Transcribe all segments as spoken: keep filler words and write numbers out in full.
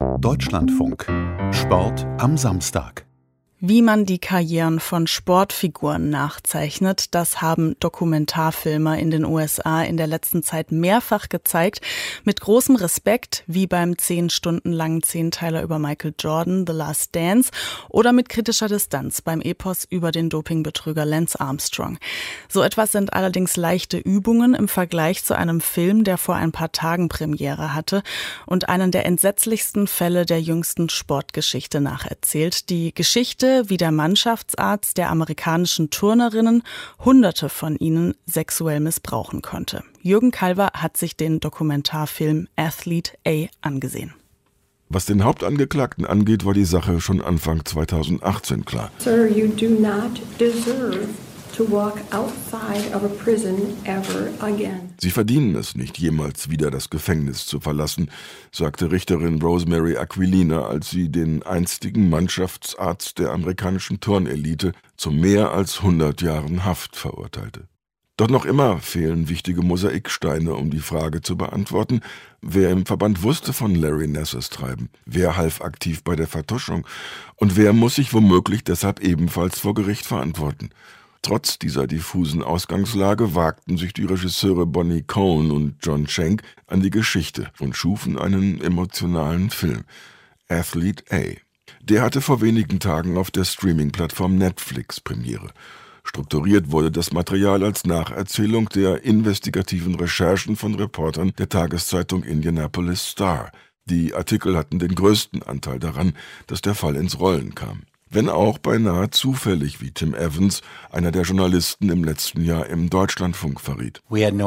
Deutschlandfunk. Sport am Samstag. Wie man die Karrieren von Sportfiguren nachzeichnet, das haben Dokumentarfilmer in den U S A in der letzten Zeit mehrfach gezeigt. Mit großem Respekt, wie beim zehn Stunden langen Zehnteiler über Michael Jordan, The Last Dance, oder mit kritischer Distanz beim Epos über den Dopingbetrüger Lance Armstrong. So etwas sind allerdings leichte Übungen im Vergleich zu einem Film, der vor ein paar Tagen Premiere hatte und einen der entsetzlichsten Fälle der jüngsten Sportgeschichte nacherzählt. Die Geschichte, wie der Mannschaftsarzt der amerikanischen Turnerinnen Hunderte von ihnen sexuell missbrauchen konnte. Jürgen Kalver hat sich den Dokumentarfilm Athlete A angesehen. Was den Hauptangeklagten angeht, war die Sache schon Anfang zweitausendachtzehn klar. Sir, you do not deserve to walk outside of a prison ever again. Sie verdienen es nicht, jemals wieder das Gefängnis zu verlassen, sagte Richterin Rosemary Aquilina, als sie den einstigen Mannschaftsarzt der amerikanischen Turnelite zu mehr als hundert Jahren Haft verurteilte. Doch noch immer fehlen wichtige Mosaiksteine, um die Frage zu beantworten, wer im Verband wusste von Larry Nassars Treiben, wer half aktiv bei der Vertuschung und wer muss sich womöglich deshalb ebenfalls vor Gericht verantworten. Trotz dieser diffusen Ausgangslage wagten sich die Regisseure Bonnie Cohen und John Schenk an die Geschichte und schufen einen emotionalen Film, Athlete A. Der hatte vor wenigen Tagen auf der Streaming-Plattform Netflix Premiere. Strukturiert wurde das Material als Nacherzählung der investigativen Recherchen von Reportern der Tageszeitung Indianapolis Star. Die Artikel hatten den größten Anteil daran, dass der Fall ins Rollen kam. Wenn auch beinahe zufällig, wie Tim Evans, einer der Journalisten im letzten Jahr im Deutschlandfunk verriet.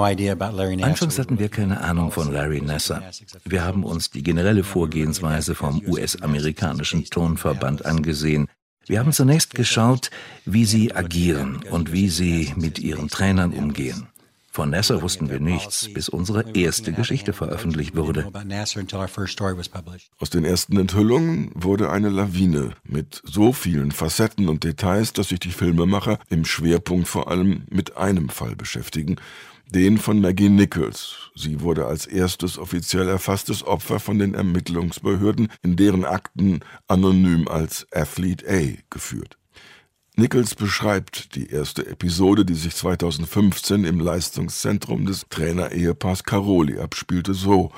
Anfangs hatten wir keine Ahnung von Larry Nassar. Wir haben uns die generelle Vorgehensweise vom U S-amerikanischen Turnverband angesehen. Wir haben zunächst geschaut, wie sie agieren und wie sie mit ihren Trainern umgehen. Von Nassar wussten wir nichts, bis unsere erste Geschichte veröffentlicht wurde. Aus den ersten Enthüllungen wurde eine Lawine mit so vielen Facetten und Details, dass sich die Filmemacher im Schwerpunkt vor allem mit einem Fall beschäftigen, den von Maggie Nichols. Sie wurde als erstes offiziell erfasstes Opfer von den Ermittlungsbehörden in deren Akten anonym als Athlete A geführt. Nichols beschreibt die erste Episode, die sich zweitausendfünfzehn im Leistungszentrum des Trainerehepaars Caroli abspielte, so.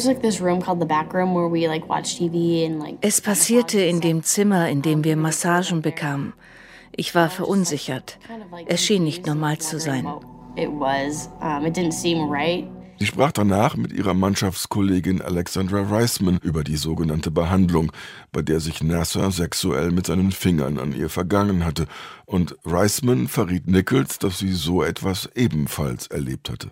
Es passierte in dem Zimmer, in dem wir Massagen bekamen. Ich war verunsichert. Es schien nicht normal zu sein. Sie sprach danach mit ihrer Mannschaftskollegin Alexandra Reisman über die sogenannte Behandlung, bei der sich Nassar sexuell mit seinen Fingern an ihr vergangen hatte. Und Reisman verriet Nichols, dass sie so etwas ebenfalls erlebt hatte.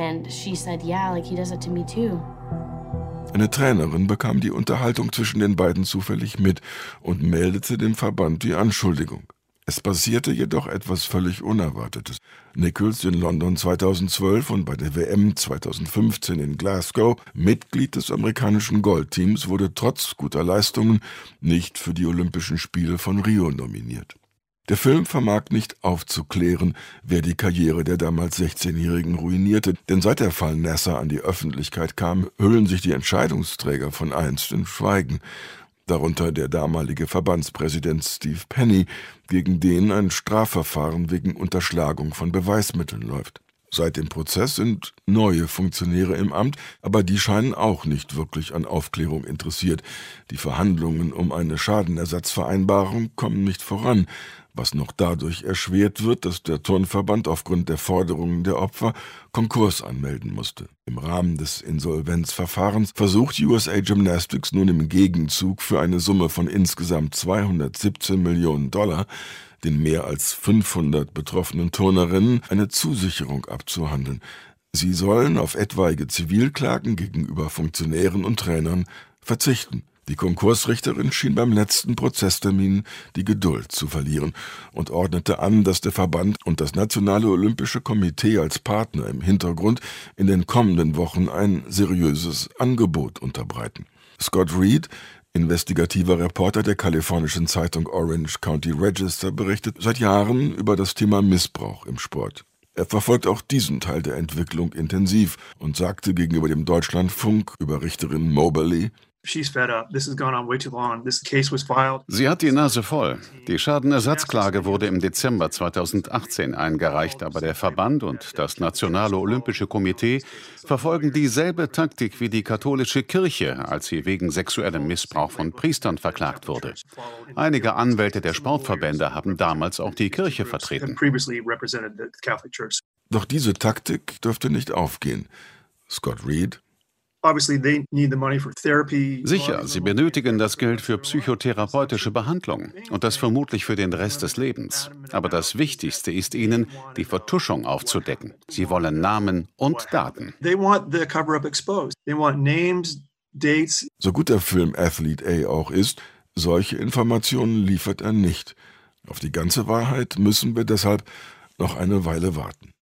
Eine Trainerin bekam die Unterhaltung zwischen den beiden zufällig mit und meldete dem Verband die Anschuldigung. Es passierte jedoch etwas völlig Unerwartetes. Nichols in London zweitausendzwölf und bei der W M zweitausendfünfzehn in Glasgow, Mitglied des amerikanischen Goldteams, wurde trotz guter Leistungen nicht für die Olympischen Spiele von Rio nominiert. Der Film vermag nicht aufzuklären, wer die Karriere der damals sechzehnjährigen ruinierte, denn seit der Fall Nassar an die Öffentlichkeit kam, hüllen sich die Entscheidungsträger von einst in Schweigen. Darunter der damalige Verbandspräsident Steve Penny, gegen den ein Strafverfahren wegen Unterschlagung von Beweismitteln läuft. Seit dem Prozess sind neue Funktionäre im Amt, aber die scheinen auch nicht wirklich an Aufklärung interessiert. Die Verhandlungen um eine Schadenersatzvereinbarung kommen nicht voran, was noch dadurch erschwert wird, dass der Turnverband aufgrund der Forderungen der Opfer Konkurs anmelden musste. Im Rahmen des Insolvenzverfahrens versucht U S A Gymnastics nun im Gegenzug für eine Summe von insgesamt zweihundertsiebzehn Millionen Dollar den mehr als fünfhundert betroffenen Turnerinnen eine Zusicherung abzuhandeln. Sie sollen auf etwaige Zivilklagen gegenüber Funktionären und Trainern verzichten. Die Konkursrichterin schien beim letzten Prozesstermin die Geduld zu verlieren und ordnete an, dass der Verband und das Nationale Olympische Komitee als Partner im Hintergrund in den kommenden Wochen ein seriöses Angebot unterbreiten. Scott Reed, investigativer Reporter der kalifornischen Zeitung Orange County Register, berichtet seit Jahren über das Thema Missbrauch im Sport. Er verfolgt auch diesen Teil der Entwicklung intensiv und sagte gegenüber dem Deutschlandfunk über Richterin Moberly: Sie hat die Nase voll. Die Schadenersatzklage wurde im Dezember zweitausendachtzehn eingereicht, aber der Verband und das Nationale Olympische Komitee verfolgen dieselbe Taktik wie die katholische Kirche, als sie wegen sexuellem Missbrauch von Priestern verklagt wurde. Einige Anwälte der Sportverbände haben damals auch die Kirche vertreten. Doch diese Taktik dürfte nicht aufgehen. Scott Reed: Sicher, sie benötigen das Geld für psychotherapeutische Behandlung und das vermutlich für den Rest des Lebens. Aber das Wichtigste ist ihnen, die Vertuschung aufzudecken. Sie wollen Namen und Daten. So gut der Film Athlete A auch ist, solche Informationen liefert er nicht. Auf die ganze Wahrheit müssen wir deshalb noch eine Weile warten.